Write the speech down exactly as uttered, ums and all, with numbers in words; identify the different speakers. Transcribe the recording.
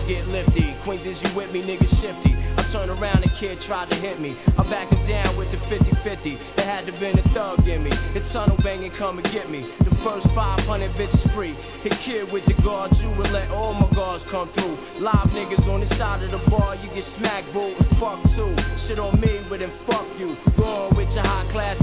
Speaker 1: niggas get lifty. Queens, is you with me, niggas shifty. I turn around, a kid tried to hit me. I back him down with the fifty fifty. There had to been a thug in me. The tunnel banging, come and get me. The first five hundred bitches free. Hit kid with the guard, you and let all my guards come through. Live niggas on the side of the bar, you get smacked, boo, and fuck too. Shit on me, but then fuck you. Go on with your high class